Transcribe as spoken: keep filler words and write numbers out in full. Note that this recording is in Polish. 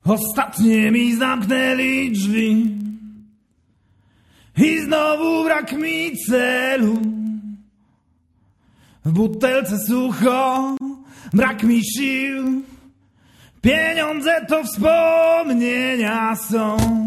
Ostatnie mi zamknęli drzwi i znowu brak mi celu. W butelce sucho, brak mi sił. Pieniądze to wspomnienia są.